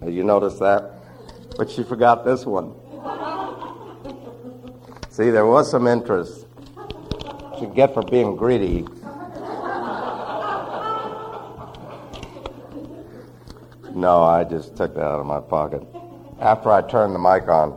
You notice that? But she forgot this one. See, there was some interest. She'd get for being greedy. No, I just took that out of my pocket after I turned the mic on.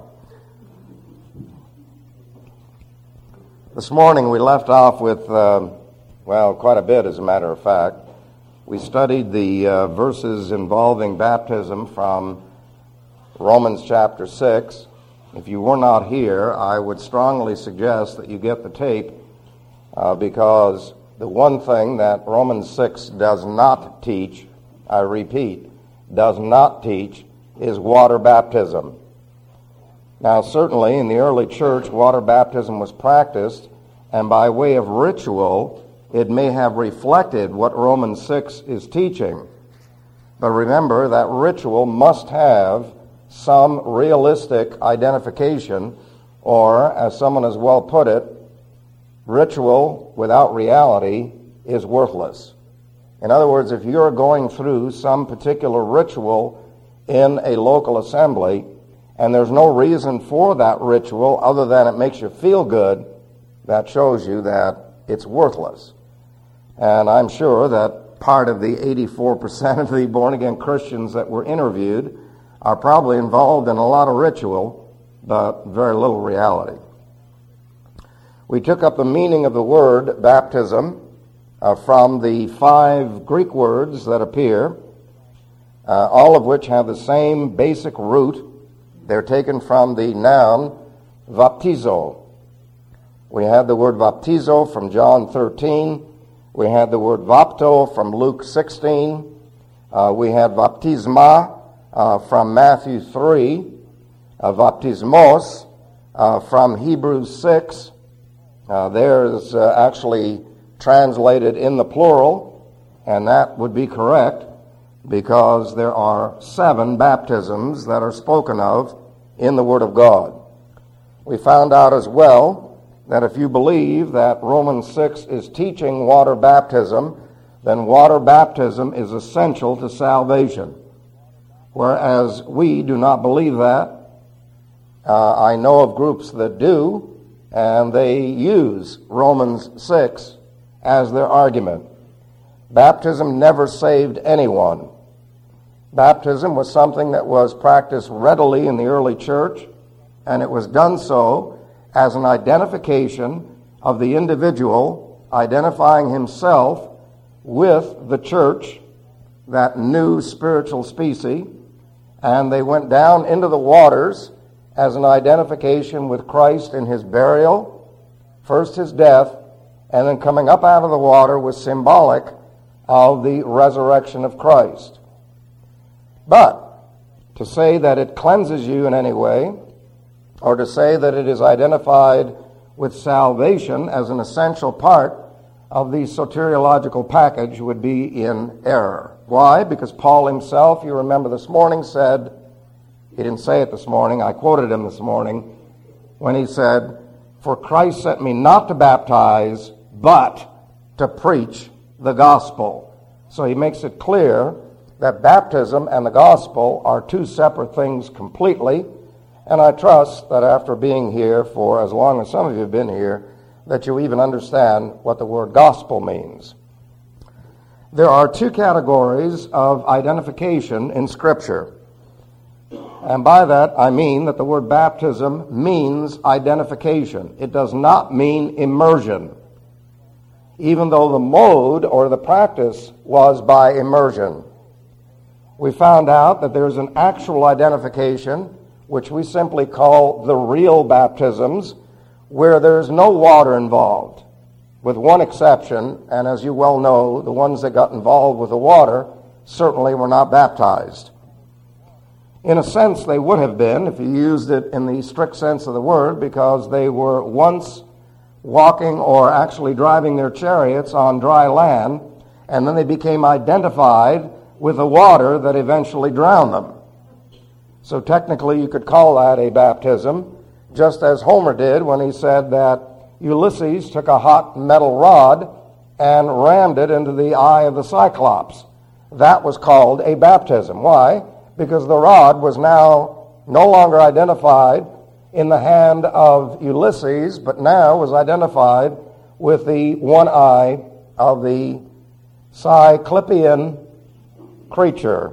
This morning we left off with, quite a bit as a matter of fact. We studied the verses involving baptism from Romans chapter 6. If you were not here, I would strongly suggest that you get the tape because the one thing that Romans 6 does not teach, I repeat, does not teach, is water baptism. Now, certainly in the early church, water baptism was practiced, and by way of ritual, it may have reflected what Romans 6 is teaching. But remember that ritual must have some realistic identification, or, as someone has well put it, ritual without reality is worthless. In other words, if you're going through some particular ritual in a local assembly, and there's no reason for that ritual other than it makes you feel good, that shows you that it's worthless. And I'm sure that part of the 84% of the born-again Christians that were interviewed are probably involved in a lot of ritual, but very little reality. We took up the meaning of the word baptism from the 5 Greek words that appear, all of which have the same basic root. They're taken from the noun baptizo. We had the word baptizo from John 13. We had the word bapto from Luke 16. We had baptisma from Matthew 3. Baptismos from Hebrews 6. There's actually translated in the plural, and that would be correct because there are 7 baptisms that are spoken of in the Word of God. We found out as well that if you believe that Romans 6 is teaching water baptism, then water baptism is essential to salvation. Whereas we do not believe that. I know of groups that do, and they use Romans 6 as their argument. Baptism never saved anyone. Baptism was something that was practiced readily in the early church, and it was done so as an identification of the individual identifying himself with the church, that new spiritual species, and they went down into the waters as an identification with Christ in his burial, first his death, and then coming up out of the water was symbolic of the resurrection of Christ. But to say that it cleanses you in any way, or to say that it is identified with salvation as an essential part of the soteriological package would be in error. Why? Because Paul himself, you remember this morning, said, he didn't say it this morning, I quoted him this morning, when he said, "For Christ sent me not to baptize, but to preach the gospel." So he makes it clear that baptism and the gospel are 2 separate things completely. And I trust that after being here for as long as some of you have been here, that you even understand what the word gospel means. There are 2 categories of identification in Scripture. And by that I mean that the word baptism means identification. It does not mean immersion, even though the mode or the practice was by immersion. We found out that there's an actual identification, which we simply call the real baptisms, where there's no water involved, with one exception, and as you well know, the ones that got involved with the water certainly were not baptized. In a sense, they would have been, if you used it in the strict sense of the word, because they were once walking or actually driving their chariots on dry land, and then they became identified with the water that eventually drowned them. So technically you could call that a baptism, just as Homer did when he said that Ulysses took a hot metal rod and rammed it into the eye of the Cyclops. That was called a baptism. Why? because the rod was now no longer identified in the hand of Ulysses, but now was identified with the one eye of the Cyclopean creature.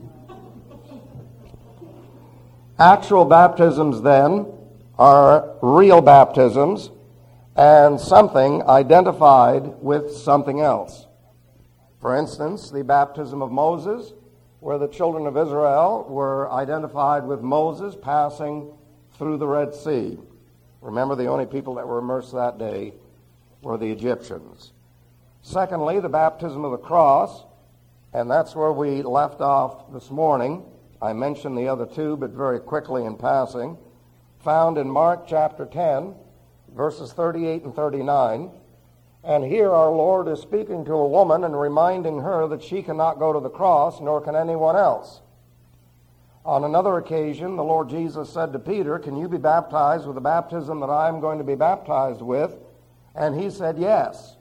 Actual baptisms, then, are real baptisms and something identified with something else. For instance, the baptism of Moses, where the children of Israel were identified with Moses passing through the Red Sea. Remember, the only people that were immersed that day were the Egyptians. Secondly, the baptism of the cross, and that's where we left off this morning. I mentioned the other two, but very quickly in passing. Found in Mark chapter 10, verses 38 and 39. And here our Lord is speaking to a woman and reminding her that she cannot go to the cross, nor can anyone else. On another occasion, the Lord Jesus said to Peter, "Can you be baptized with the baptism that I am going to be baptized with?" And he said, "Yes."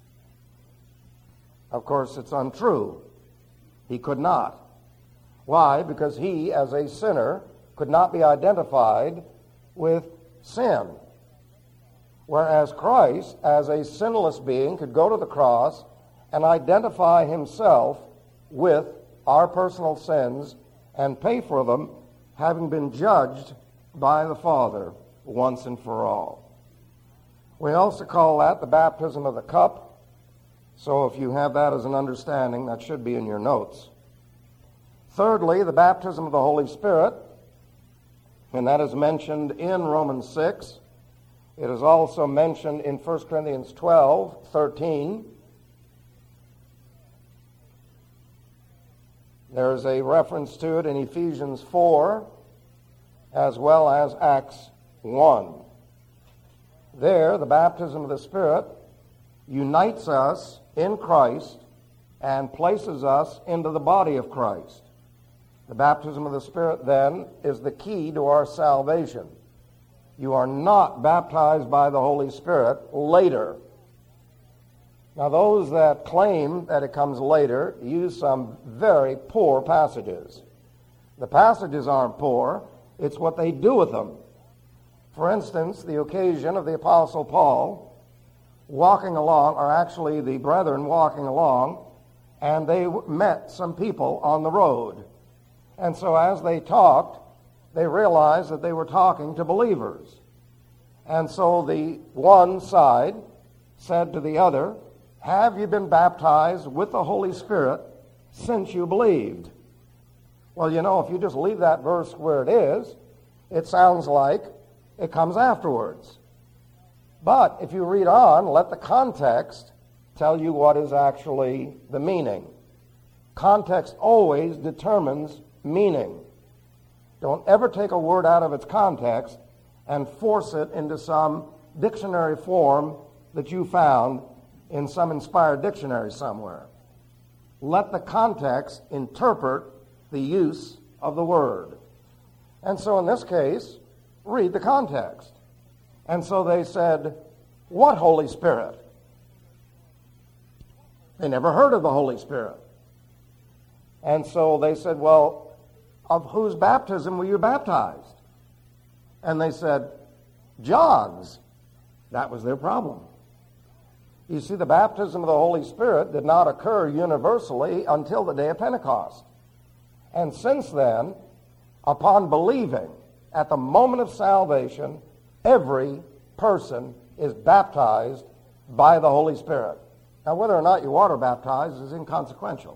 Of course, it's untrue. He could not. Why? Because he, as a sinner, could not be identified with sin. Whereas Christ, as a sinless being, could go to the cross and identify himself with our personal sins and pay for them, having been judged by the Father once and for all. We also call that the baptism of the cup. So if you have that as an understanding, that should be in your notes. Thirdly, the baptism of the Holy Spirit, and that is mentioned in Romans 6. It is also mentioned in 1 Corinthians 12:13. There's a reference to it in Ephesians 4, as well as Acts 1. There, the baptism of the Spirit unites us in Christ and places us into the body of Christ. The baptism of the Spirit, then, is the key to our salvation. You are not baptized by the Holy Spirit later. Now, those that claim that it comes later use some very poor passages. The passages aren't poor, it's what they do with them. For instance, the occasion of the Apostle Paul walking along, or actually the brethren walking along, and they met some people on the road. And so as they talked, they realized that they were talking to believers. And so the one side said to the other, "Have you been baptized with the Holy Spirit since you believed?" Well, you know, if you just leave that verse where it is, it sounds like it comes afterwards. But if you read on, let the context tell you what is actually the meaning. Context always determines meaning. Don't ever take a word out of its context and force it into some dictionary form that you found in some inspired dictionary somewhere. Let the context interpret the use of the word. And so in this case, read the context. And so they said, "What Holy Spirit?" They never heard of the Holy Spirit. And so they said, "Well, of whose baptism were you baptized?" And they said, "John's." That was their problem. You see, the baptism of the Holy Spirit did not occur universally until the day of Pentecost. And since then, upon believing, at the moment of salvation, every person is baptized by the Holy Spirit. Now, whether or not you water baptized is inconsequential.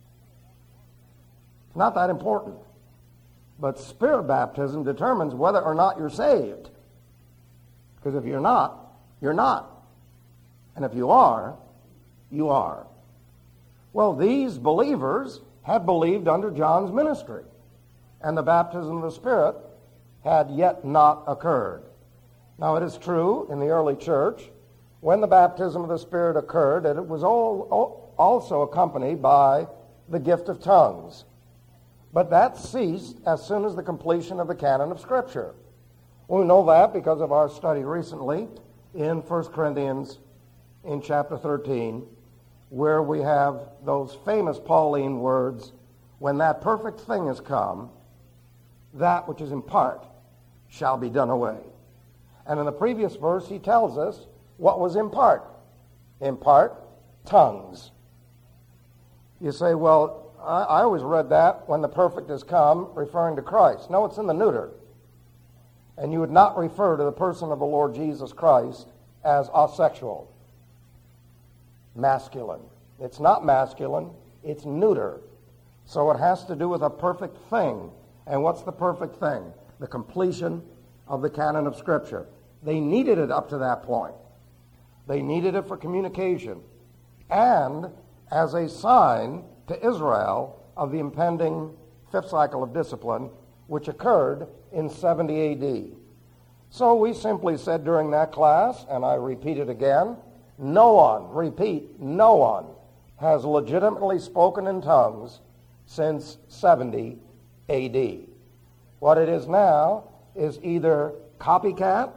It's not that important. But Spirit baptism determines whether or not you're saved. Because if you're not, you're not. And if you are, you are. Well, these believers had believed under John's ministry, and the baptism of the Spirit had yet not occurred. Now, it is true in the early church, when the baptism of the Spirit occurred, that it was also accompanied by the gift of tongues. But that ceased as soon as the completion of the canon of Scripture. We know that because of our study recently in 1 Corinthians in chapter 13, where we have those famous Pauline words, when that perfect thing has come, that which is in part shall be done away. And in the previous verse, he tells us what was in part. In part, tongues. You say, well, I always read that when the perfect has come, referring to Christ. No, it's in the neuter. And you would not refer to the person of the Lord Jesus Christ as asexual, masculine. It's not masculine, it's neuter. So it has to do with a perfect thing. And what's the perfect thing? The completion of the canon of Scripture. They needed it up to that point. They needed it for communication and as a sign to Israel of the impending fifth cycle of discipline, which occurred in 70 A.D. So we simply said during that class, and I repeat it again, no one has legitimately spoken in tongues since 70 A.D. What it is now is either copycat,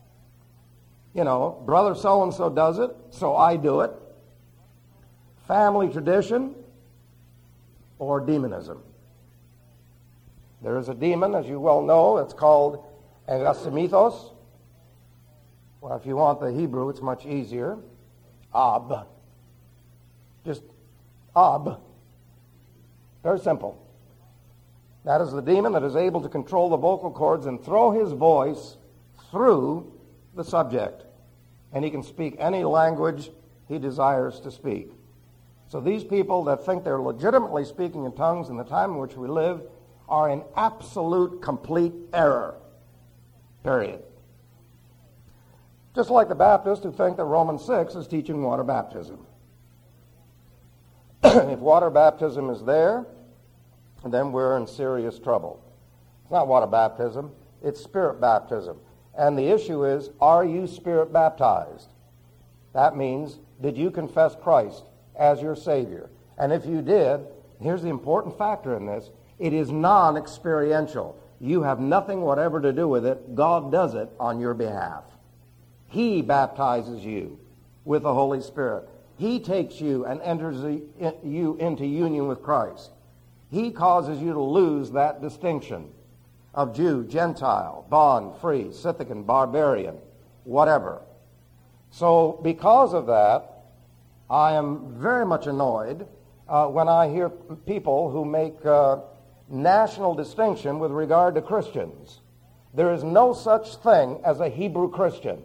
brother so-and-so does it, so I do it, family tradition, or demonism. There is a demon, as you well know, it's called Agasimitos. Well, if you want the Hebrew, it's much easier. Ab. Just Ab. Very simple. That is the demon that is able to control the vocal cords and throw his voice through the subject. And he can speak any language he desires to speak. So these people that think they're legitimately speaking in tongues in the time in which we live are in absolute, complete error. Period. Just like the Baptists who think that Romans 6 is teaching water baptism. If water baptism is there, then we're in serious trouble. It's not water baptism, it's spirit baptism. And the issue is, are you spirit baptized? That means, did you confess Christ as your Savior? And if you did, here's the important factor in this, it is non-experiential. You have nothing whatever to do with it. God does it on your behalf. He baptizes you with the Holy Spirit. He takes you and enters you into union with Christ. He causes you to lose that distinction of Jew, Gentile, bond, free, Scythian, barbarian, whatever. So because of that, I am very much annoyed when I hear people who make national distinction with regard to Christians. There is no such thing as a Hebrew Christian.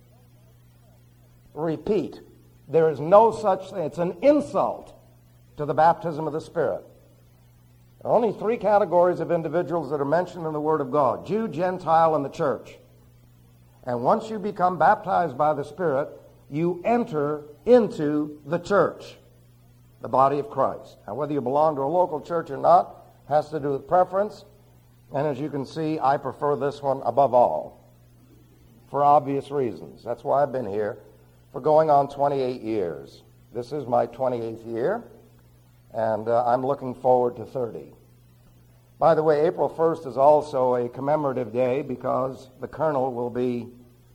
Repeat, there is no such thing. It's an insult to the baptism of the Spirit. There are only three categories of individuals that are mentioned in the Word of God: Jew, Gentile, and the church. And once you become baptized by the Spirit, you enter into the church, the body of Christ. Now, whether you belong to a local church or not has to do with preference. And as you can see, I prefer this one above all for obvious reasons. That's why I've been here for going on 28 years. This is my 28th year, and I'm looking forward to 30. By the way, April 1st is also a commemorative day because the colonel will be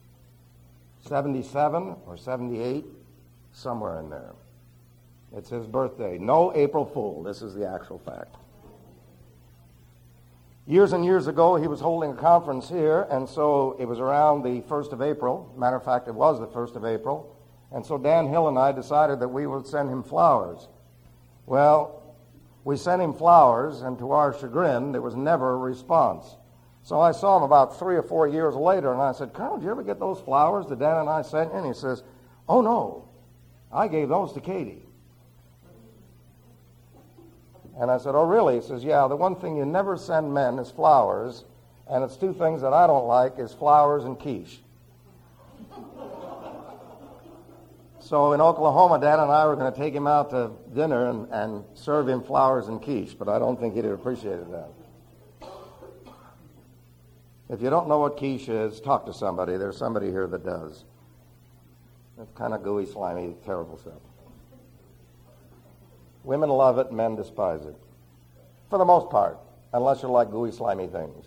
77 or 78, somewhere in there. It's his birthday. No April Fool. This is the actual fact. Years and years ago, he was holding a conference here, and so it was around the 1st of April. Matter of fact, it was the 1st of April. And so Dan Hill and I decided that we would send him flowers. Well, we sent him flowers, and to our chagrin, there was never a response. So I saw him about 3 or 4 years later, and I said, "Colonel, did you ever get those flowers that Dan and I sent you?" And he says, "Oh, no, I gave those to Katie." And I said, "Oh, really?" He says, "Yeah, the one thing you never send men is flowers, and it's two things that I don't like, is flowers and quiche." So in Oklahoma, Dan and I were going to take him out to dinner and serve him flowers and quiche, but I don't think he'd have appreciated that. If you don't know what quiche is, talk to somebody. There's somebody here that does. It's kind of gooey, slimy, terrible stuff. Women love it, men despise it. For the most part, unless you like gooey, slimy things.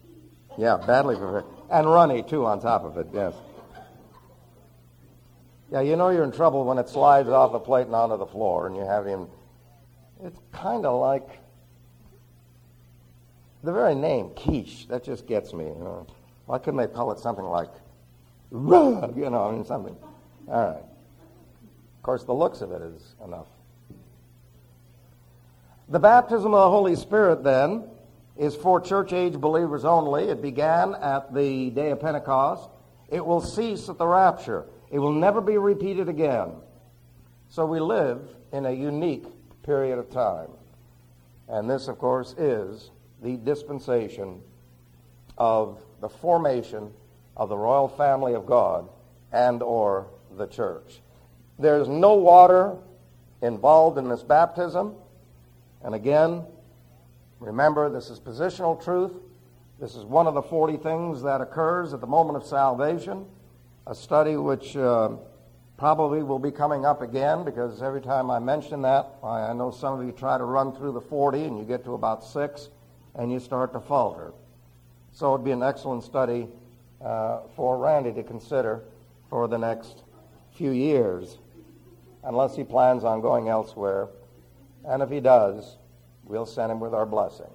Yeah, badly prepared. And runny, too, on top of it, yes. Yeah, you know you're in trouble when it slides off the plate and onto the floor, and you have him. It's kind of like the very name, quiche. That just gets me. You know. Why couldn't they call it something like, something? All right. Of course, the looks of it is enough. The baptism of the Holy Spirit, then, is for church-age believers only. It began at the day of Pentecost. It will cease at the rapture. It will never be repeated again. So we live in a unique period of time. And this, of course, is the dispensation of the formation of the royal family of God and or the church. There's no water involved in this baptism. And again, remember, this is positional truth. This is one of the 40 things that occurs at the moment of salvation, a study which probably will be coming up again, because every time I mention that, I know some of you try to run through the 40 and you get to about 6 and you start to falter. So it would be an excellent study for Randy to consider for the next few years, unless he plans on going elsewhere. And if he does, we'll send him with our blessing.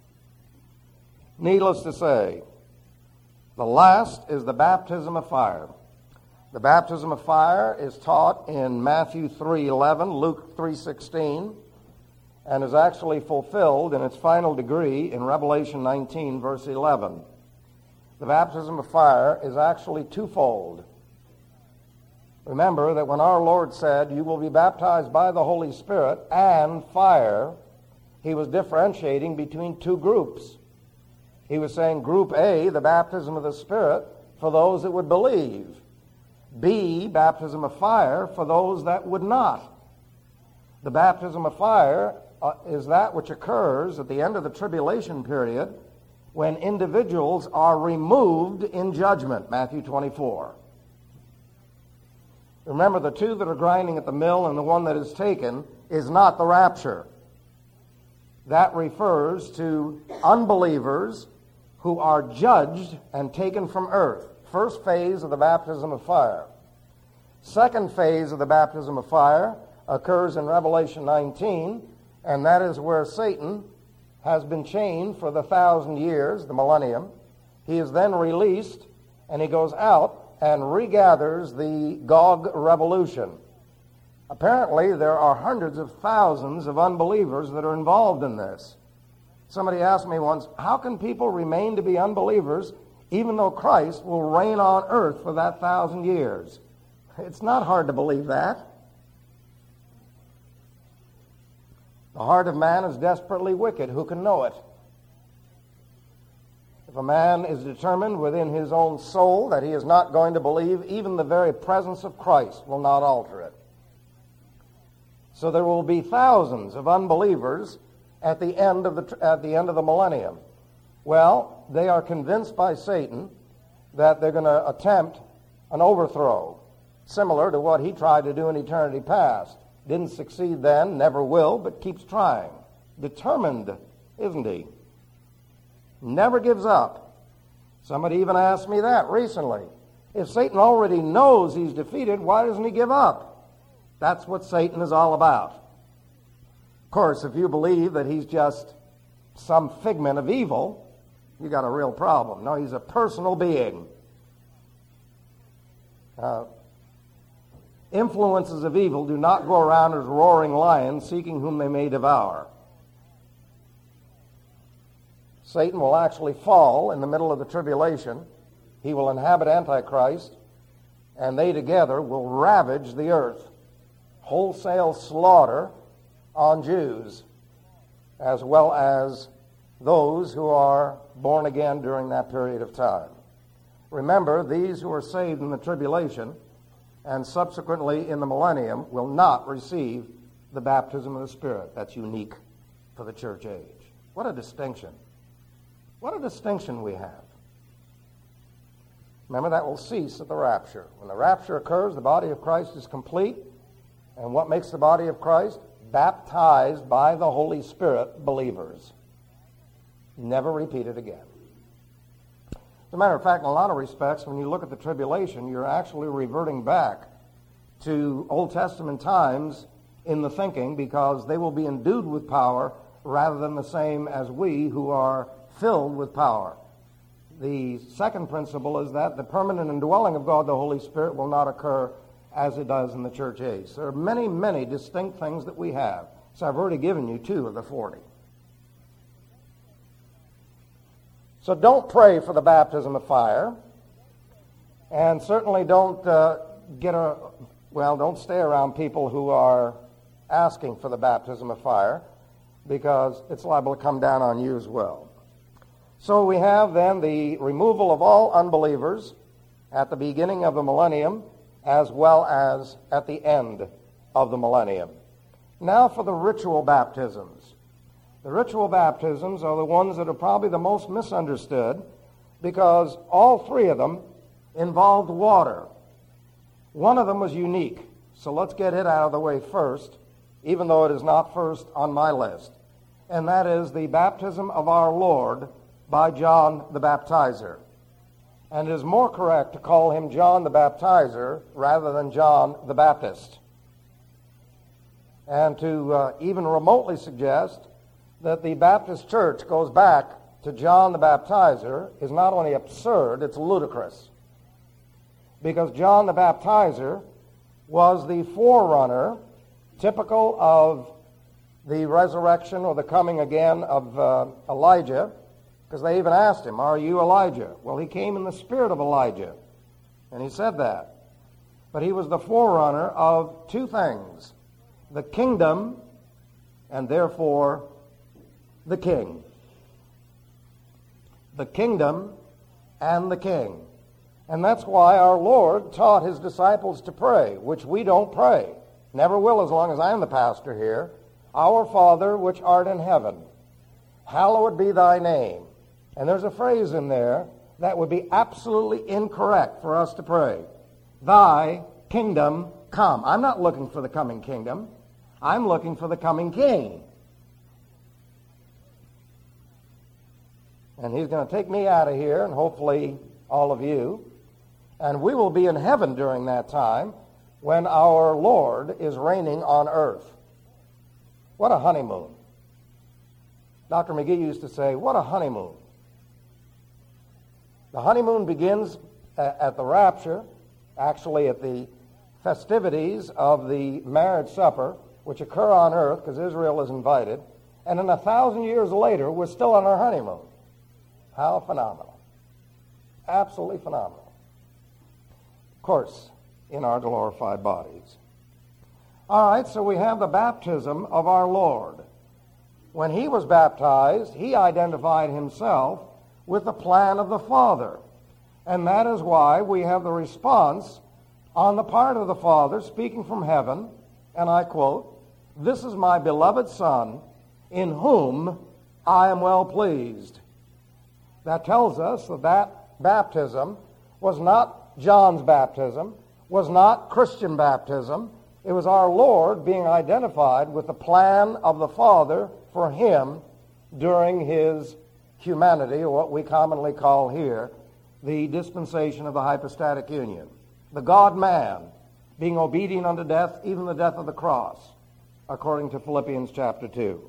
Needless to say, the last is the baptism of fire. The baptism of fire is taught in Matthew 3:11, Luke 3:16, and is actually fulfilled in its final degree in Revelation 19, verse 11. The baptism of fire is actually twofold. Remember that when our Lord said, "You will be baptized by the Holy Spirit and fire," he was differentiating between two groups. He was saying, Group A, the baptism of the Spirit, for those that would believe. B, baptism of fire, for those that would not. The baptism of fire is that which occurs at the end of the tribulation period when individuals are removed in judgment, Matthew 24. Remember, the two that are grinding at the mill and the one that is taken is not the rapture. That refers to unbelievers who are judged and taken from earth. First phase of the baptism of fire. Second phase of the baptism of fire occurs in Revelation 19, and that is where Satan has been chained for the 1,000 years, the millennium. He is then released, and he goes out and regathers the Gog revolution. Apparently, there are hundreds of thousands of unbelievers that are involved in this. Somebody asked me once, how can people remain to be unbelievers even though Christ will reign on earth for that 1,000 years? It's not hard to believe that. The heart of man is desperately wicked. Who can know it? If a man is determined within his own soul that he is not going to believe, even the very presence of Christ will not alter it. So there will be thousands of unbelievers at the end of the millennium. Well, they are convinced by Satan that they're going to attempt an overthrow, similar to what he tried to do in eternity past. Didn't succeed then, never will, but keeps trying. Determined, isn't he? Never gives up. Somebody even asked me that recently. If Satan already knows he's defeated, why doesn't he give up? That's what Satan is all about. Of course, if you believe that he's just some figment of evil, you got a real problem. No, he's a personal being. Influences of evil do not go around as roaring lions seeking whom they may devour. Satan will actually fall in the middle of the tribulation. He will inhabit Antichrist, and they together will ravage the earth. Wholesale slaughter on Jews, as well as those who are born again during that period of time. Remember, these who are saved in the tribulation and subsequently in the millennium will not receive the baptism of the Spirit. That's unique for the church age. What a distinction. What a distinction we have. Remember, that will cease at the rapture. When the rapture occurs, the body of Christ is complete. And what makes the body of Christ? Baptized by the Holy Spirit believers. Never repeated again. As a matter of fact, in a lot of respects, when you look at the tribulation, you're actually reverting back to Old Testament times in the thinking, because they will be endued with power rather than the same as we who are filled with power. The second principle is that the permanent indwelling of God the Holy Spirit will not occur as it does in the church age. There are many, many distinct things that we have. So I've already given you 2 of the 40. So don't pray for the baptism of fire, and certainly don't don't stay around people who are asking for the baptism of fire, because it's liable to come down on you as well. So we have then the removal of all unbelievers at the beginning of the millennium as well as at the end of the millennium. Now for the ritual baptisms. The ritual baptisms are the ones that are probably the most misunderstood, because all 3 of them involved water. One of them was unique, so let's get it out of the way first, even though it is not first on my list, and that is the baptism of our Lord by John the Baptizer. And it is more correct to call him John the Baptizer rather than John the Baptist. And to even remotely suggest that the Baptist Church goes back to John the Baptizer is not only absurd, it's ludicrous. Because John the Baptizer was the forerunner, typical of the resurrection or the coming again of Elijah, because they even asked him, "Are you Elijah?" Well, he came in the spirit of Elijah, and he said that. But he was the forerunner of 2 things: the kingdom, and therefore the king. The kingdom and the king. And that's why our Lord taught his disciples to pray, which we don't pray. Never will as long as I am the pastor here. Our Father, which art in heaven, hallowed be thy name. And there's a phrase in there that would be absolutely incorrect for us to pray. Thy kingdom come. I'm not looking for the coming kingdom. I'm looking for the coming king. And he's going to take me out of here, and hopefully all of you. And we will be in heaven during that time when our Lord is reigning on earth. What a honeymoon. Dr. McGee used to say, what a honeymoon. The honeymoon begins at the rapture, actually at the festivities of the marriage supper, which occur on earth because Israel is invited, and then 1,000 years later, we're still on our honeymoon. How phenomenal. Absolutely phenomenal. Of course, in our glorified bodies. All right, so we have the baptism of our Lord. When he was baptized, he identified himself with the plan of the Father. And that is why we have the response on the part of the Father speaking from heaven, and I quote, "This is my beloved Son, in whom I am well pleased." That tells us that that baptism was not John's baptism, was not Christian baptism. It was our Lord being identified with the plan of the Father for him during his humanity, or what we commonly call here the dispensation of the hypostatic union. The God-man being obedient unto death, even the death of the cross, according to Philippians chapter 2.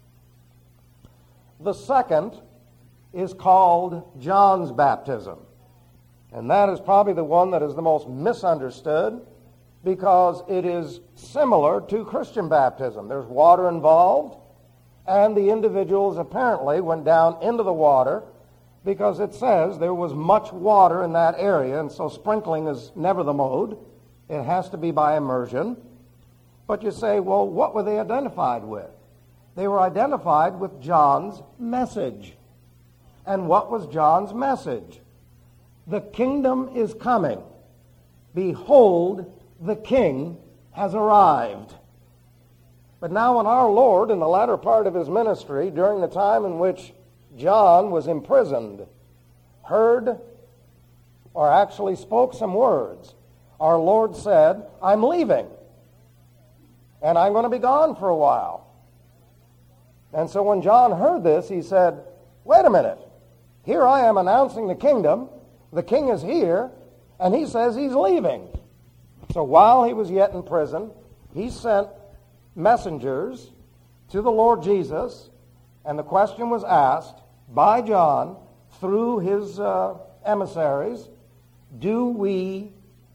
The second is called John's baptism. And that is probably the one that is the most misunderstood, because it is similar to Christian baptism. There's water involved, and the individuals apparently went down into the water because it says there was much water in that area, and so sprinkling is never the mode. It has to be by immersion. But you say, well, what were they identified with? They were identified with John's message. And what was John's message? The kingdom is coming. Behold, the king has arrived. But now when our Lord, in the latter part of his ministry, during the time in which John was imprisoned, heard or actually spoke some words, our Lord said, "I'm leaving, and I'm going to be gone for a while." And so when John heard this, he said, wait a minute, here I am announcing the kingdom, the king is here, and he says he's leaving. So while he was yet in prison, he sent messengers to the Lord Jesus, and the question was asked by John through his emissaries, do we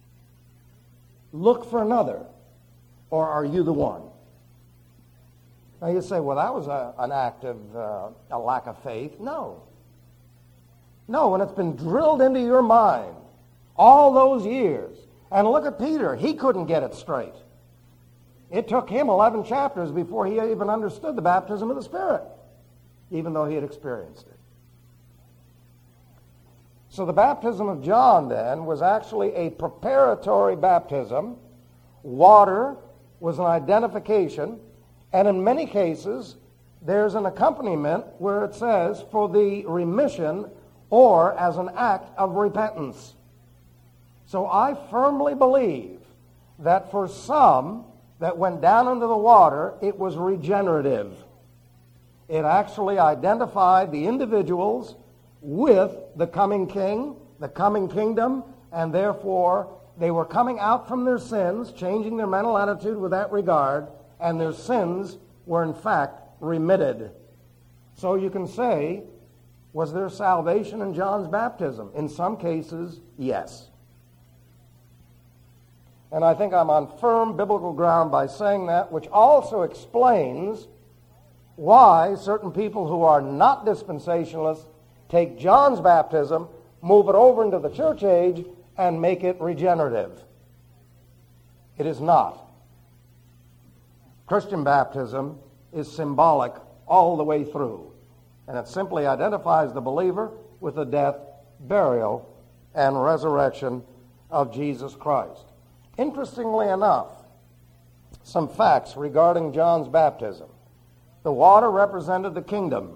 look for another, or are you the one? Now you say, well, that was an act of a lack of faith. No. No, when it's been drilled into your mind all those years. And look at Peter. He couldn't get it straight. It took him 11 chapters before he even understood the baptism of the Spirit, even though he had experienced it. So the baptism of John, then, was actually a preparatory baptism. Water was an identification, and in many cases, there's an accompaniment where it says, for the remission or as an act of repentance. So I firmly believe that for some that went down into the water, it was regenerative. It actually identified the individuals with the coming king, the coming kingdom, and therefore they were coming out from their sins, changing their mental attitude with that regard, and their sins were in fact remitted. So you can say, was there salvation in John's baptism? In some cases, yes. And I think I'm on firm biblical ground by saying that, which also explains why certain people who are not dispensationalists take John's baptism, move it over into the church age, and make it regenerative. It is not. Christian baptism is symbolic all the way through, and it simply identifies the believer with the death, burial, and resurrection of Jesus Christ. Interestingly enough, some facts regarding John's baptism. The water represented the kingdom.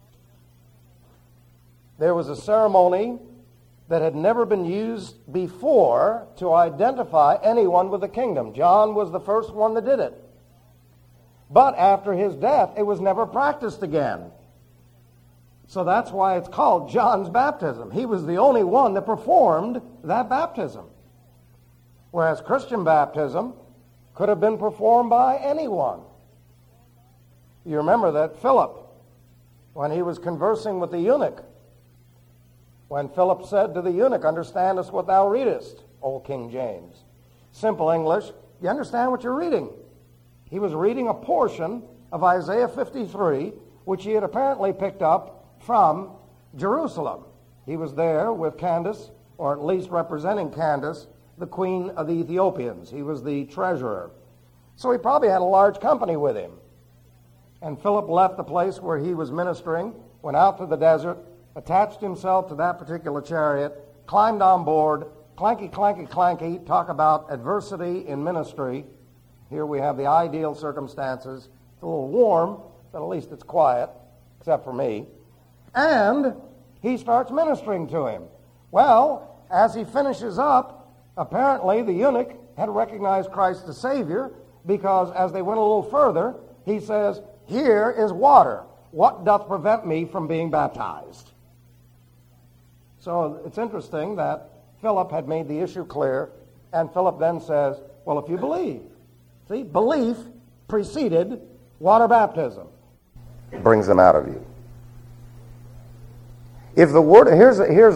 There was a ceremony that had never been used before to identify anyone with the kingdom. John was the first one that did it. But after his death, it was never practiced again. So that's why it's called John's baptism. He was the only one that performed that baptism. Whereas Christian baptism could have been performed by anyone. You remember that Philip, when he was conversing with the eunuch, when Philip said to the eunuch, understandest what thou readest, Old King James. Simple English, you understand what you're reading. He was reading a portion of Isaiah 53, which he had apparently picked up from Jerusalem. He was there with Candace, or at least representing Candace, the queen of the Ethiopians. He was the treasurer. So he probably had a large company with him. And Philip left the place where he was ministering, went out to the desert, attached himself to that particular chariot, climbed on board, clanky, clanky, clanky, talk about adversity in ministry. Here we have the ideal circumstances. It's a little warm, but at least it's quiet, except for me. And he starts ministering to him. Well, as he finishes up, apparently the eunuch had recognized Christ the Savior, because as they went a little further, he says, here is water. What doth prevent me from being baptized? So it's interesting that Philip had made the issue clear, and Philip then says, well, if you believe. See, belief preceded water baptism. Brings them out of you. If the word, here's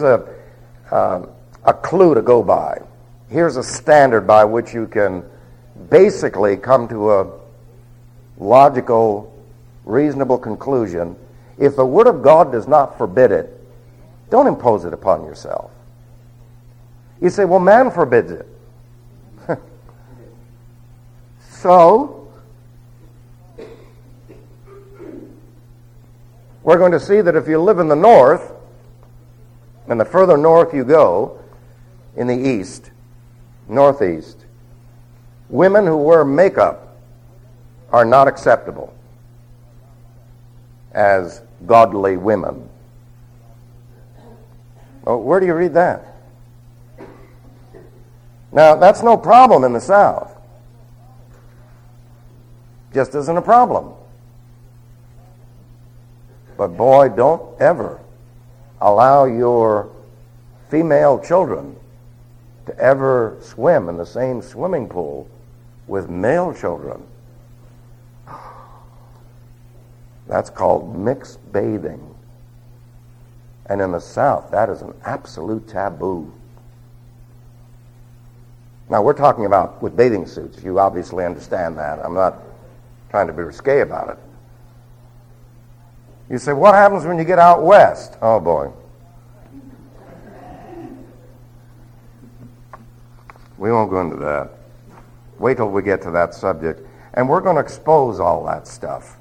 a clue to go by. Here's a standard by which you can basically come to a logical, reasonable conclusion. If the Word of God does not forbid it, don't impose it upon yourself. You say, well, man forbids it. So, we're going to see that if you live in the north, and the further north you go, in the east, northeast, women who wear makeup are not acceptable as godly women. Well, where do you read that? Now, that's no problem in the South. Just isn't a problem. But boy, don't ever allow your female children to ever swim in the same swimming pool with male children. That's called mixed bathing. And in the South, that is an absolute taboo. Now, we're talking about with bathing suits. You obviously understand that. I'm not trying to be risque about it. You say, what happens when you get out west? Oh, boy. We won't go into that. Wait till we get to that subject. And we're going to expose all that stuff.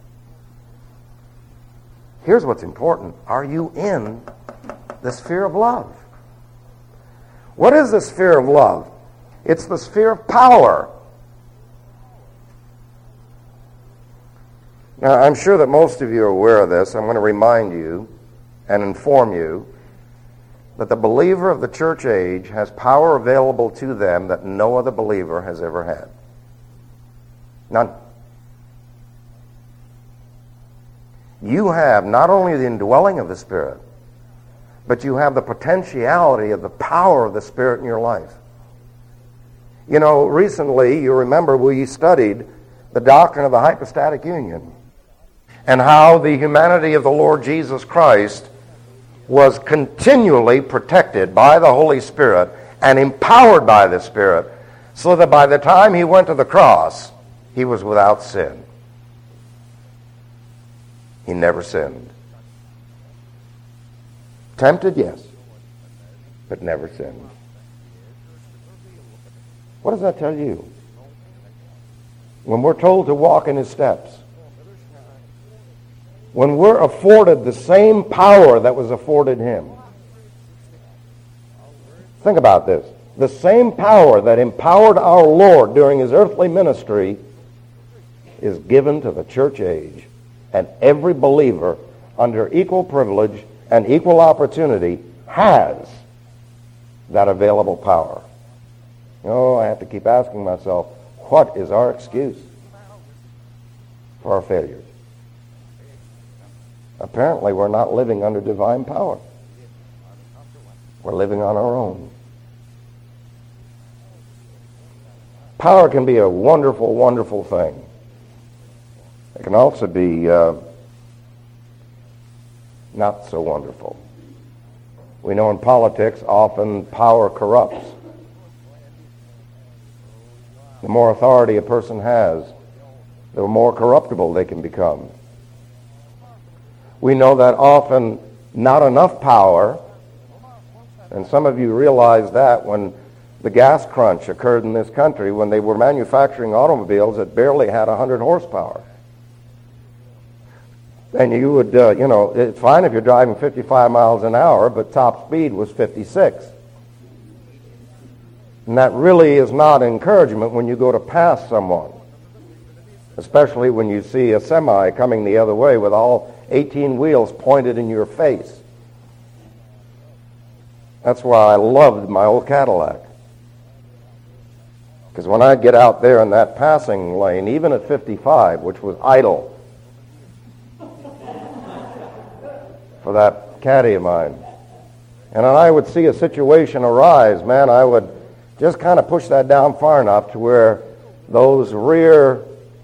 Here's what's important. Are you in the sphere of love? What is the sphere of love? It's the sphere of power. Now, I'm sure that most of you are aware of this. I'm going to remind you and inform you that the believer of the church age has power available to them that no other believer has ever had. None. You have not only the indwelling of the Spirit, but you have the potentiality of the power of the Spirit in your life. You know, recently, you remember we studied the doctrine of the hypostatic union and how the humanity of the Lord Jesus Christ was continually protected by the Holy Spirit and empowered by the Spirit, so that by the time he went to the cross, he was without sin. He never sinned. Tempted, yes, but never sinned. What does that tell you? When we're told to walk in his steps, when we're afforded the same power that was afforded him. Think about this. The same power that empowered our Lord during his earthly ministry is given to the church age. And every believer under equal privilege and equal opportunity has that available power. Oh, I have to keep asking myself, what is our excuse for our failures? Apparently, we're not living under divine power. We're living on our own. Power can be a wonderful, wonderful thing. It can also be not so wonderful. We know in politics, often power corrupts. The more authority a person has, the more corruptible they can become. We know that often not enough power, and some of you realize that when the gas crunch occurred in this country, when they were manufacturing automobiles that barely had 100 horsepower. And you would, it's fine if you're driving 55 miles an hour, but top speed was 56. And that really is not encouragement when you go to pass someone, especially when you see a semi coming the other way with all 18 wheels pointed in your face. That's why I loved my old Cadillac. Because when I'd get out there in that passing lane, even at 55, which was idle for that caddy of mine, and then I would see a situation arise, man, I would just kind of push that down far enough to where those rear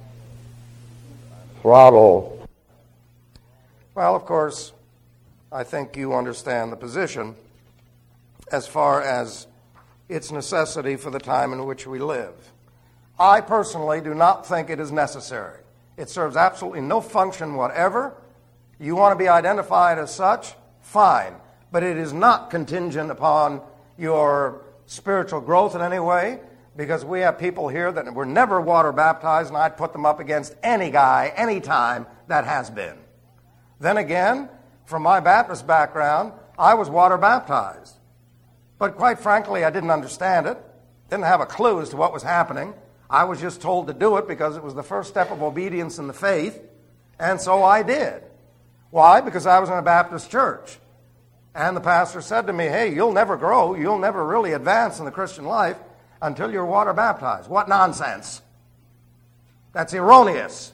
throttle. Well, of course, I think you understand the position as far as its necessity for the time in which we live. I personally do not think it is necessary. It serves absolutely no function whatever. You want to be identified as such? Fine. But it is not contingent upon your spiritual growth in any way, because we have people here that were never water baptized, and I'd put them up against any guy, any time, that has been. Then again, from my Baptist background, I was water baptized. But quite frankly, I didn't understand it, didn't have a clue as to what was happening. I was just told to do it because it was the first step of obedience in the faith, and so I did. Why? Because I was in a Baptist church. And the pastor said to me, hey, you'll never grow, you'll never really advance in the Christian life until you're water baptized. What nonsense. That's erroneous.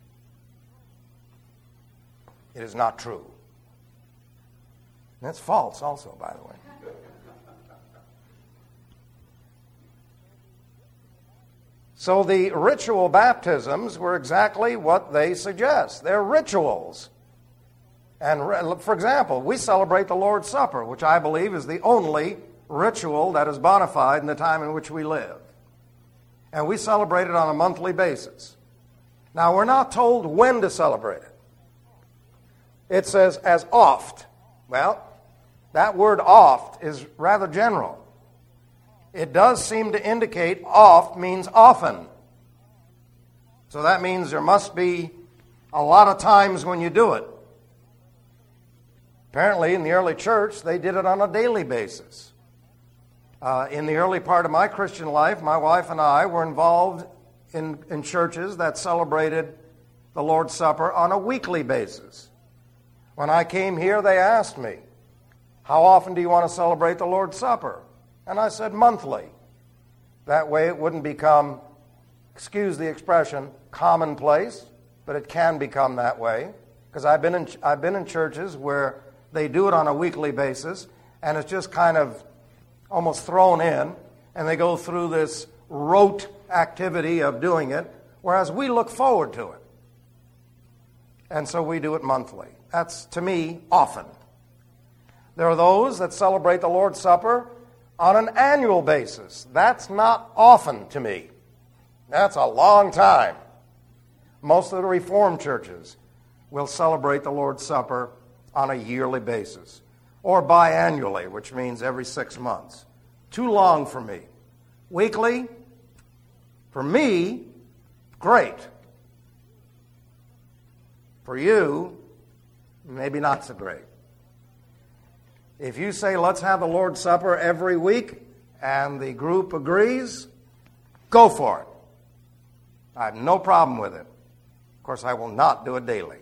It is not true. And it's false also, by the way. So the ritual baptisms were exactly what they suggest. They're rituals. And for example, we celebrate the Lord's Supper, which I believe is the only ritual that is bona fide in the time in which we live. And we celebrate it on a monthly basis. Now, we're not told when to celebrate it. It says as oft. Well, that word oft is rather general. It does seem to indicate oft means often. So that means there must be a lot of times when you do it. Apparently, in the early church, they did it on a daily basis. In the early part of my Christian life, my wife and I were involved in churches that celebrated the Lord's Supper on a weekly basis. When I came here, they asked me, how often do you want to celebrate the Lord's Supper? And I said monthly. That way it wouldn't become, excuse the expression, commonplace, but it can become that way. Because I've been in churches where they do it on a weekly basis, and it's just kind of almost thrown in, and they go through this rote activity of doing it, whereas we look forward to it. And so we do it monthly. That's, to me, often. There are those that celebrate the Lord's Supper on an annual basis. That's not often to me. That's a long time. Most of the Reformed churches will celebrate the Lord's Supper on a yearly basis, or biannually, which means every 6 months. Too long for me. Weekly, for me, great. For you, maybe not so great. If you say, let's have the Lord's Supper every week, and the group agrees, go for it. I have no problem with it. Of course, I will not do it daily.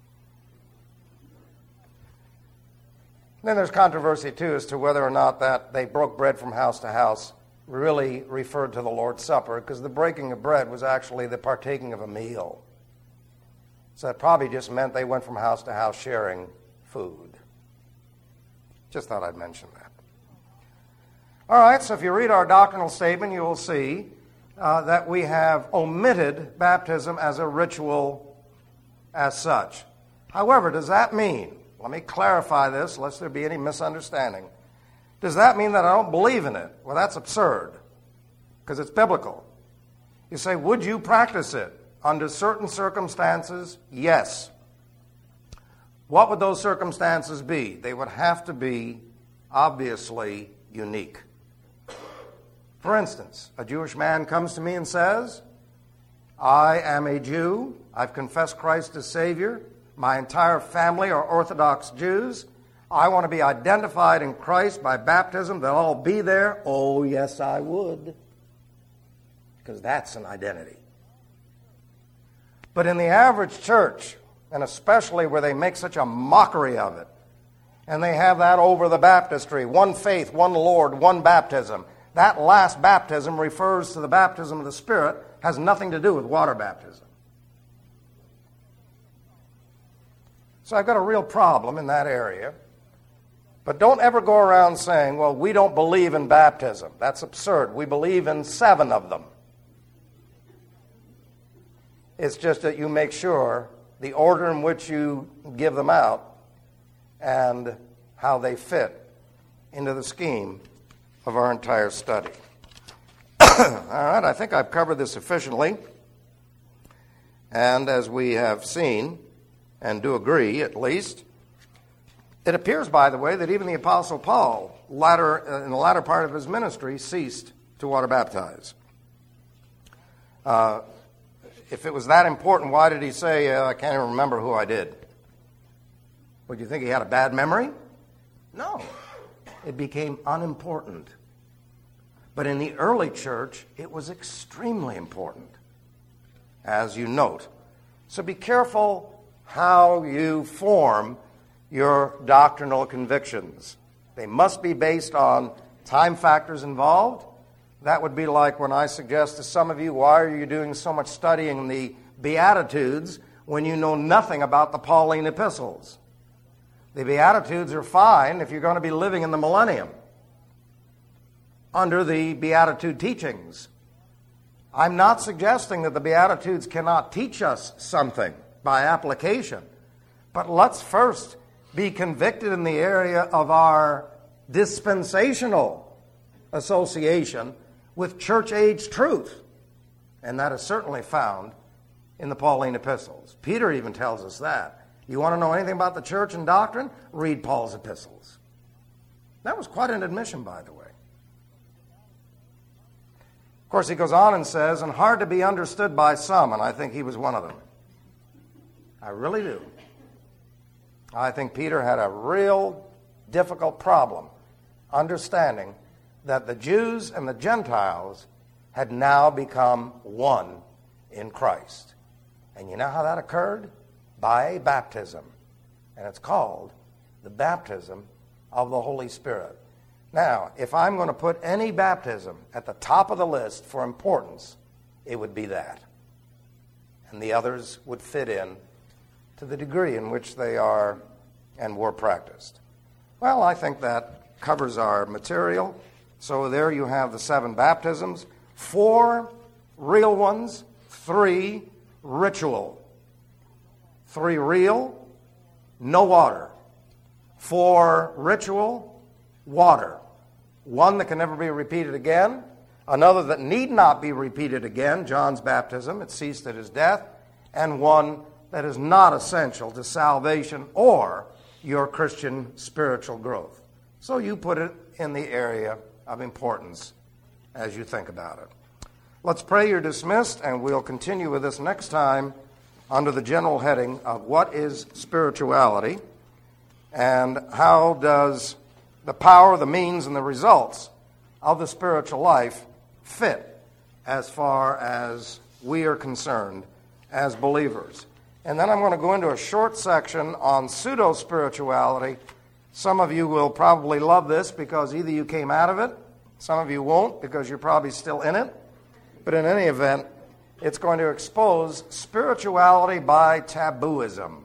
Then there's controversy, too, as to whether or not that they broke bread from house to house really referred to the Lord's Supper, because the breaking of bread was actually the partaking of a meal. So it probably just meant they went from house to house sharing food. Just thought I'd mention that. All right, so if you read our doctrinal statement, you will see that we have omitted baptism as a ritual as such. However, does that mean, let me clarify this lest there be any misunderstanding, does that mean that I don't believe in it? Well, that's absurd, because it's biblical. You say, would you practice it under certain circumstances? Yes. What would those circumstances be? They would have to be obviously unique. For instance, a Jewish man comes to me and says, I am a Jew. I've confessed Christ as Savior. My entire family are Orthodox Jews. I want to be identified in Christ by baptism. They'll all be there. Oh, yes, I would. Because that's an identity. But in the average church, and especially where they make such a mockery of it, and they have that over the baptistry, one faith, one Lord, one baptism. That last baptism refers to the baptism of the Spirit, has nothing to do with water baptism. So I've got a real problem in that area. But don't ever go around saying, well, we don't believe in baptism. That's absurd. We believe in 7 of them. It's just that you make sure the order in which you give them out and how they fit into the scheme of our entire study. All right, I think I've covered this sufficiently. And as we have seen, and do agree at least, it appears, by the way, that even the Apostle Paul, in the latter part of his ministry, ceased to water baptize. If it was that important, why did he say, I can't even remember who I did? Would you think he had a bad memory? No. It became unimportant. But in the early church, it was extremely important, as you note. So be careful how you form your doctrinal convictions. They must be based on time factors involved. That would be like when I suggest to some of you, why are you doing so much studying in the Beatitudes when you know nothing about the Pauline epistles? The Beatitudes are fine if you're going to be living in the millennium under the Beatitude teachings. I'm not suggesting that the Beatitudes cannot teach us something by application, but let's first be convicted in the area of our dispensational association with church-age truth. And that is certainly found in the Pauline epistles. Peter even tells us that. You want to know anything about the church and doctrine? Read Paul's epistles. That was quite an admission, by the way. Of course, he goes on and says, and hard to be understood by some, and I think he was one of them. I really do. I think Peter had a real difficult problem understanding that the Jews and the Gentiles had now become one in Christ. And you know how that occurred? By baptism. And it's called the baptism of the Holy Spirit. Now, if I'm going to put any baptism at the top of the list for importance, it would be that. And the others would fit in to the degree in which they are and were practiced. Well, I think that covers our material. So there you have the 7 baptisms, 4 real ones, 3 ritual. 3 real, no water. 4 ritual, water. 1 that can never be repeated again. Another that need not be repeated again, John's baptism, it ceased at his death. And 1 that is not essential to salvation or your Christian spiritual growth. So you put it in the area of importance as you think about it. Let's pray. You're dismissed, and we'll continue with this next time under the general heading of what is spirituality and how does the power, the means, and the results of the spiritual life fit as far as we are concerned as believers. And then I'm going to go into a short section on pseudo-spirituality. Some of you will probably love this because either you came out of it, some of you won't because you're probably still in it. But in any event, it's going to expose spirituality by tabooism.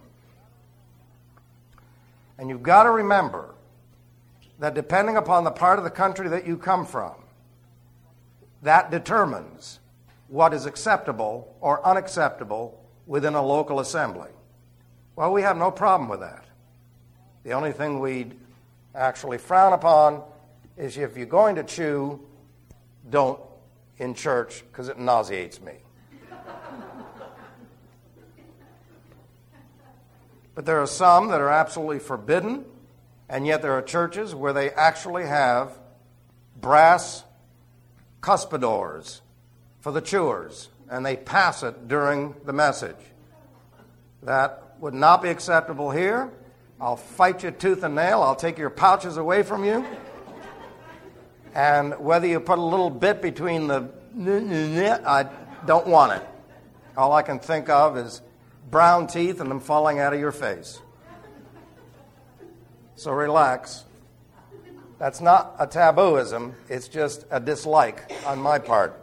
And you've got to remember that depending upon the part of the country that you come from, that determines what is acceptable or unacceptable within a local assembly. Well, we have no problem with that. The only thing we actually frown upon is if you're going to chew, don't in church because it nauseates me. But there are some that are absolutely forbidden, and yet there are churches where they actually have brass cuspidors for the chewers, and they pass it during the message. That would not be acceptable here. I'll fight you tooth and nail. I'll take your pouches away from you. And whether you put a little bit between the I don't want it. All I can think of is brown teeth and them falling out of your face. So relax. That's not a tabooism. It's just a dislike on my part.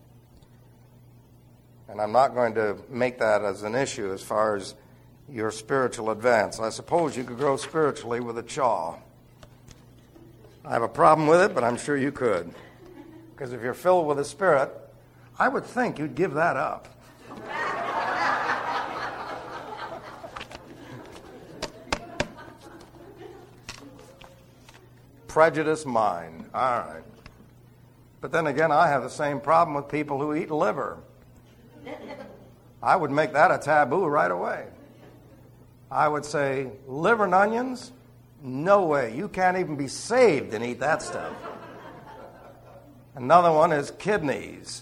And I'm not going to make that as an issue as far as your spiritual advance. I suppose you could grow spiritually with a chaw. I have a problem with it, but I'm sure you could. Because if you're filled with the Spirit, I would think you'd give that up. Prejudice mind. All right. But then again, I have the same problem with people who eat liver. I would make that a taboo right away. I would say, liver and onions? No way. You can't even be saved and eat that stuff. Another one is kidneys.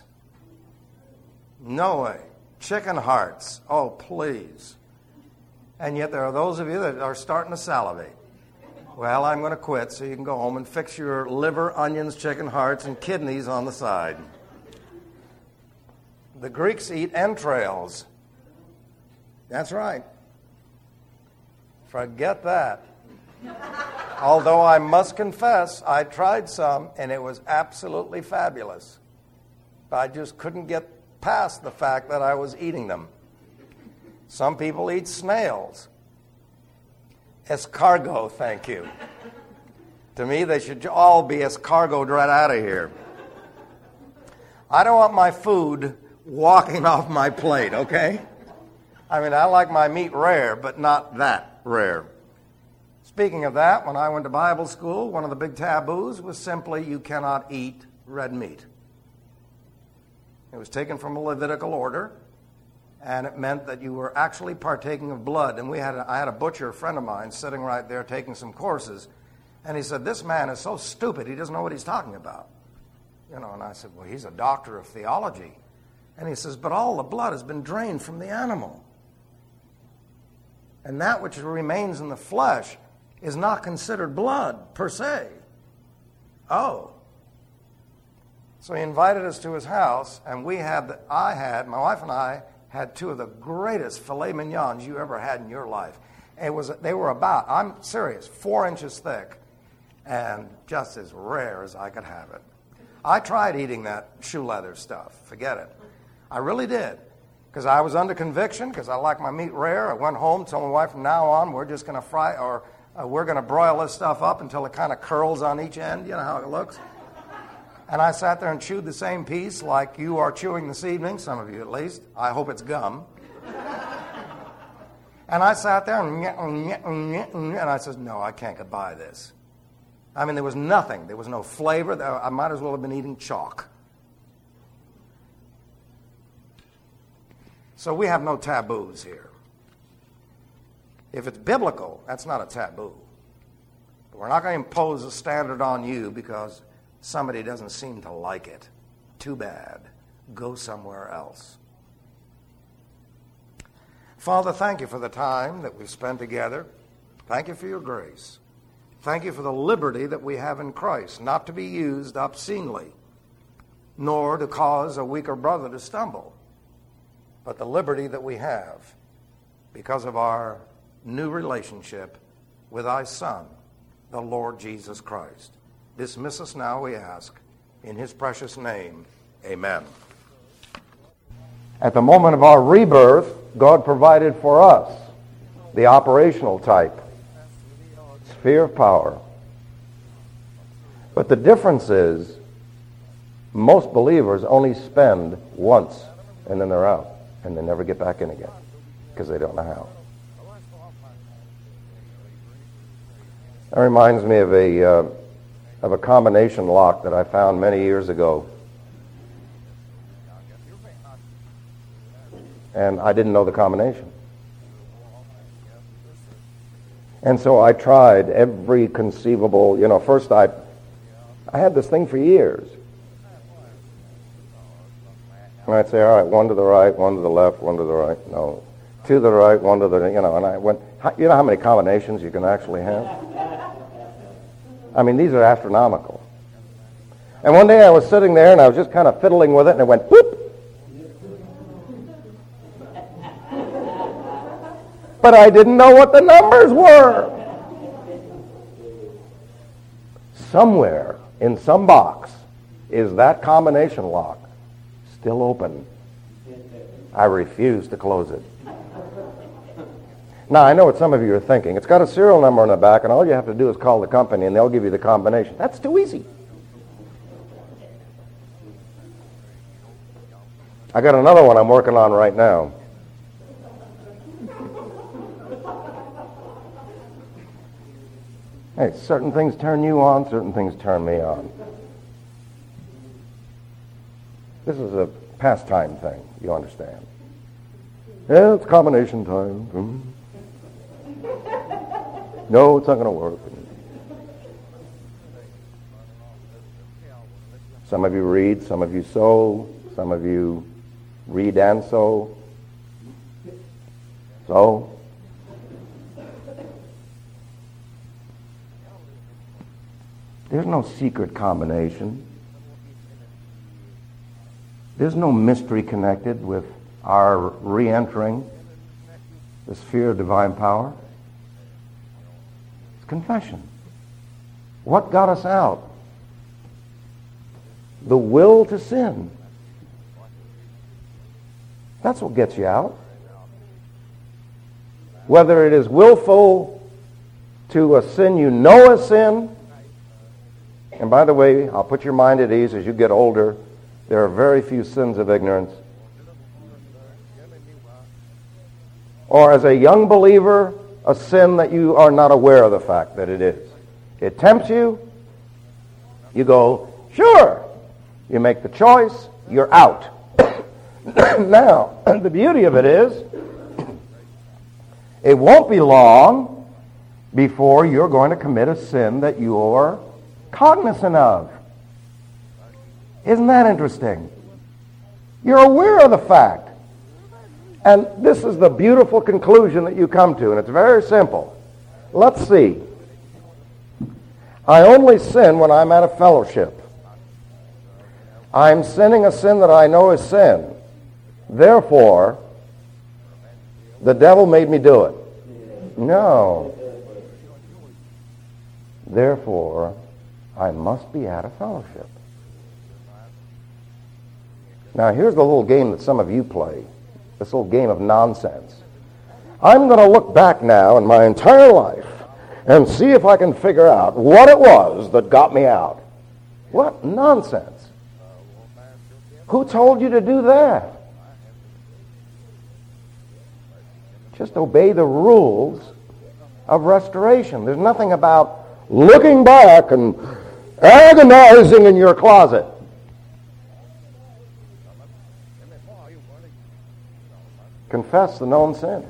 No way. Chicken hearts. Oh, please. And yet there are those of you that are starting to salivate. Well, I'm going to quit so you can go home and fix your liver, onions, chicken hearts, and kidneys on the side. The Greeks eat entrails. That's right. Forget that. Although I must confess, I tried some, and it was absolutely fabulous. But I just couldn't get past the fact that I was eating them. Some people eat snails. Escargot, thank you. To me, they should all be escargoted right out of here. I don't want my food walking off my plate, okay? I mean, I like my meat rare, but not that rare. Speaking of that, when I went to Bible school, one of the big taboos was simply you cannot eat red meat. It was taken from a Levitical order, and it meant that you were actually partaking of blood. And I had a butcher friend of mine sitting right there taking some courses, and he said, "This man is so stupid, he doesn't know what he's talking about." And I said, "Well, he's a doctor of theology." And he says, "But all the blood has been drained from the animal. And that which remains in the flesh is not considered blood per se." Oh. So he invited us to his house, and my wife and I had two of the greatest filet mignons you ever had in your life. They were about, I'm serious, 4 inches thick, and just as rare as I could have it. I tried eating that shoe leather stuff. Forget it. I really did. Because I was under conviction, because I like my meat rare. I went home, told my wife, from now on, we're just going to fry, or we're going to broil this stuff up until it kind of curls on each end. You know how it looks? And I sat there and chewed the same piece like you are chewing this evening, some of you at least. I hope it's gum. And I sat there and I said, "No, I can't get by this." I mean, there was nothing. There was no flavor. I might as well have been eating chalk. So we have no taboos here. If it's biblical, that's not a taboo. But we're not going to impose a standard on you because somebody doesn't seem to like it. Too bad. Go somewhere else. Father, thank you for the time that we've spent together. Thank you for your grace. Thank you for the liberty that we have in Christ, not to be used obscenely, nor to cause a weaker brother to stumble, but the liberty that we have because of our new relationship with thy Son, the Lord Jesus Christ. Dismiss us now, we ask, in his precious name. Amen. At the moment of our rebirth, God provided for us the operational type, sphere of power. But the difference is most believers only spend once and then they're out and they never get back in again because they don't know how. That reminds me of a combination lock that I found many years ago. And I didn't know the combination. And so I tried every conceivable, first I had this thing for years. And I'd say, all right, one to the right, one to the left, one to the right, no. To the right, one to the, and I went, you know how many combinations you can actually have? I mean, these are astronomical. And one day I was sitting there and I was just kind of fiddling with it and it went whoop. But I didn't know what the numbers were. Somewhere in some box is that combination lock still open. I refuse to close it. Now, I know what some of you are thinking. It's got a serial number on the back, and all you have to do is call the company, and they'll give you the combination. That's too easy. I got another one I'm working on right now. Hey, certain things turn you on, certain things turn me on. This is a pastime thing, you understand. Yeah, it's combination time. No, it's not going to work. Some of you read, some of you sew, some of you read and sew. So, there's no secret combination. There's no mystery connected with our re-entering the sphere of divine power. It's confession. What got us out? The will to sin. That's what gets you out. Whether it is willful to a sin you know is sin, and by the way, I'll put your mind at ease as you get older, There are very few sins of ignorance. Or as a young believer, a sin that you are not aware of the fact that it is. It tempts you. You go, sure. You make the choice. You're out. Now, the beauty of it is, it won't be long before you're going to commit a sin that you're cognizant of. Isn't that interesting? You're aware of the fact. And this is the beautiful conclusion that you come to, and it's very simple. Let's see. I only sin when I'm at a fellowship. I'm sinning a sin that I know is sin. Therefore, the devil made me do it. No. Therefore, I must be at a fellowship. Now, here's the little game that some of you play. This little game of nonsense. I'm going to look back now in my entire life and see if I can figure out what it was that got me out. What nonsense. Who told you to do that? Just obey the rules of restoration. There's nothing about looking back and agonizing in your closet. Confess the known sin.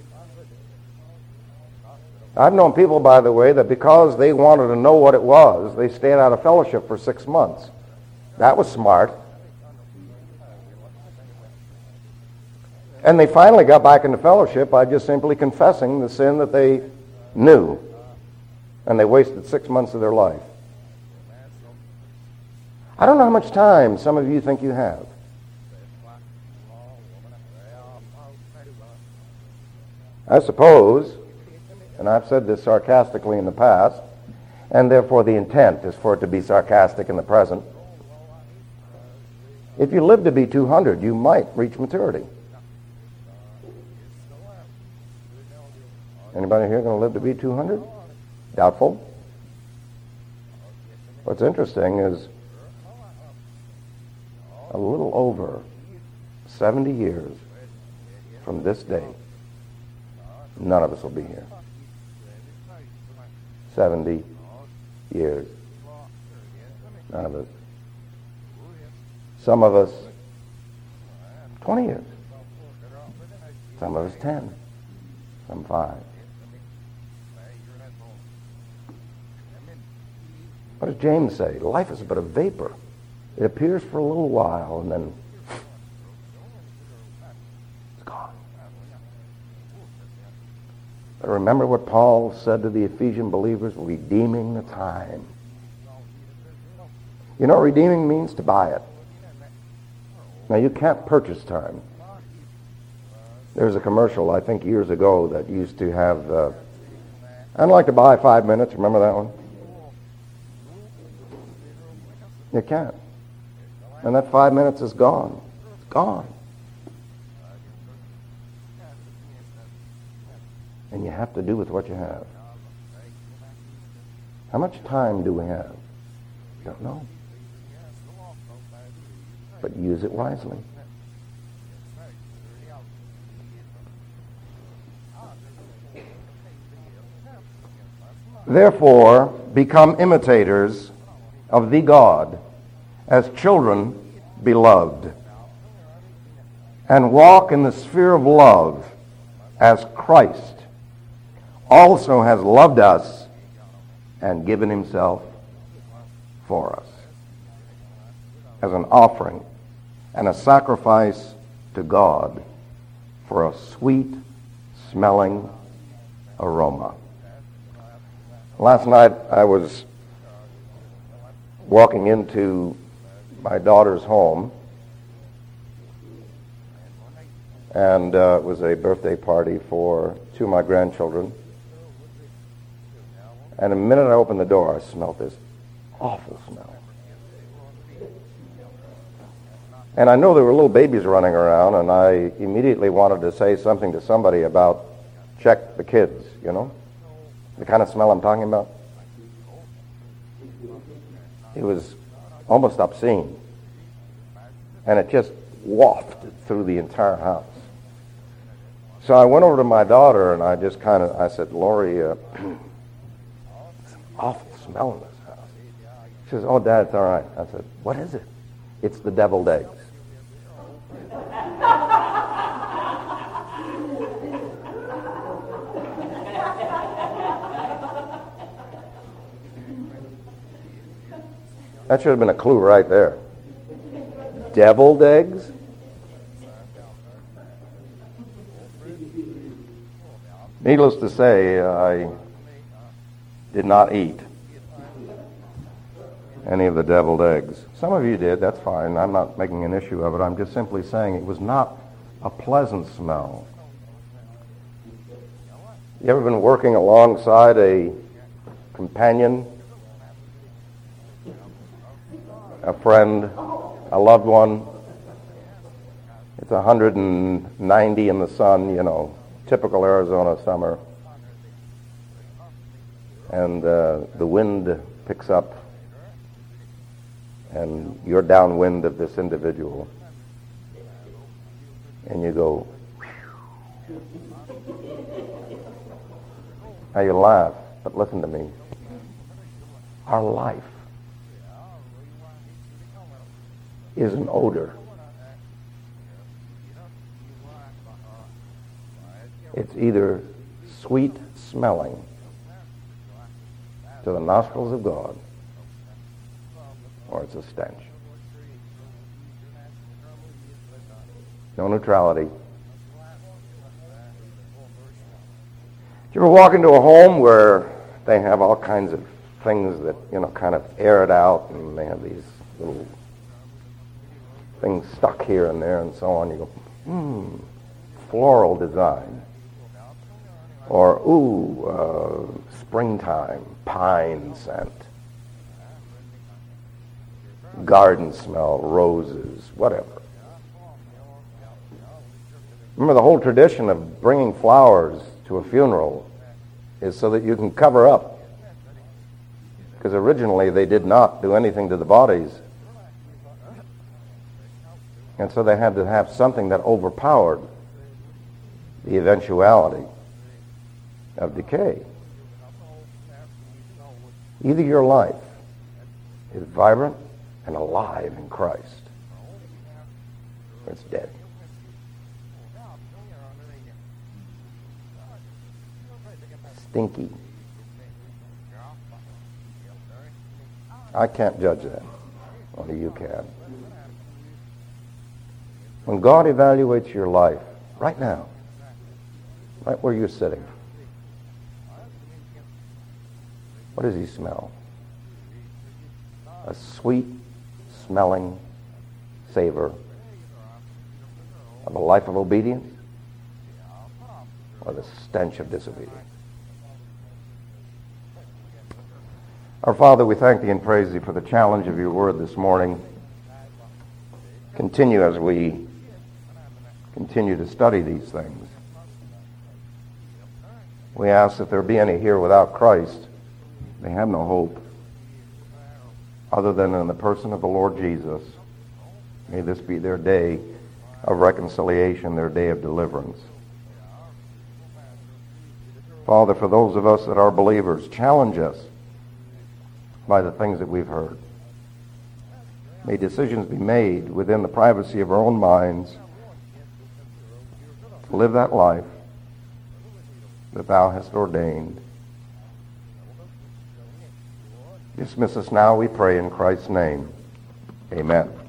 I've known people, by the way, that because they wanted to know what it was, they stayed out of fellowship for 6 months. That was smart. And they finally got back into fellowship by just simply confessing the sin that they knew. And they wasted 6 months of their life. I don't know how much time some of you think you have. I suppose, and I've said this sarcastically in the past, and therefore the intent is for it to be sarcastic in the present. If you live to be 200, you might reach maturity. Anybody here going to live to be 200? Doubtful. What's interesting is a little over 70 years from this day, none of us will be here. 70 years. None of us. Some of us 20 years. Some of us 10. Some 5. What does James say? Life is but a vapor. It appears for a little while and then it's gone. But remember what Paul said to the Ephesian believers, redeeming the time. You know what redeeming means? To buy it. Now you can't purchase time. There's a commercial, I think years ago, that used to have, I'd like to buy 5 minutes. Remember that one? You can't. And that 5 minutes is gone. It's gone. And you have to do with what you have. How much time do we have? Don't know. But use it wisely. Therefore, become imitators of the God as children beloved, and walk in the sphere of love as Christ also has loved us and given himself for us as an offering and a sacrifice to God for a sweet-smelling aroma. Last night I was walking into my daughter's home, and it was a birthday party for 2 of my grandchildren. And the minute I opened the door, I smelled this awful smell. And I know there were little babies running around, and I immediately wanted to say something to somebody about check the kids, you know? The kind of smell I'm talking about. It was almost obscene. and it just wafted through the entire house. So I went over to my daughter and I said, Lori, it's an awful smell in this house. She says, oh, Dad, it's all right. I said, what is it? It's the deviled eggs. That should have been a clue right there. Deviled eggs? Needless to say, I did not eat any of the deviled eggs. Some of you did, that's fine. I'm not making an issue of it. I'm just simply saying it was not a pleasant smell. You ever been working alongside a companion, a friend, a loved one? It's 190 in the sun, typical Arizona summer. And the wind picks up, and you're downwind of this individual. And you go, whew. Now you laugh, but listen to me. Our life is an odor. It's either sweet smelling to the nostrils of God, or it's a stench. No neutrality. Do you ever walk into a home where they have all kinds of things that, kind of air it out, and they have these little things stuck here and there and so on? You go, floral design. Or, springtime, pine scent. Garden smell, roses, whatever. Remember, the whole tradition of bringing flowers to a funeral is so that you can cover up. Because originally they did not do anything to the bodies. And so they had to have something that overpowered the eventuality of decay. Either your life is vibrant and alive in Christ, or it's dead. Stinky. I can't judge that. Only you can. When God evaluates your life, right now, right where you're sitting, what does he smell? A sweet-smelling savor of a life of obedience, or the stench of disobedience? Our Father, we thank thee and praise thee for the challenge of your word this morning. Continue as we continue to study these things. We ask if there be any here without Christ, they have no hope other than in the person of the Lord Jesus. May this be their day of reconciliation, their day of deliverance. Father, for those of us that are believers, challenge us by the things that we've heard. May decisions be made within the privacy of our own minds to live that life that thou hast ordained. Dismiss us now, we pray, in Christ's name. Amen.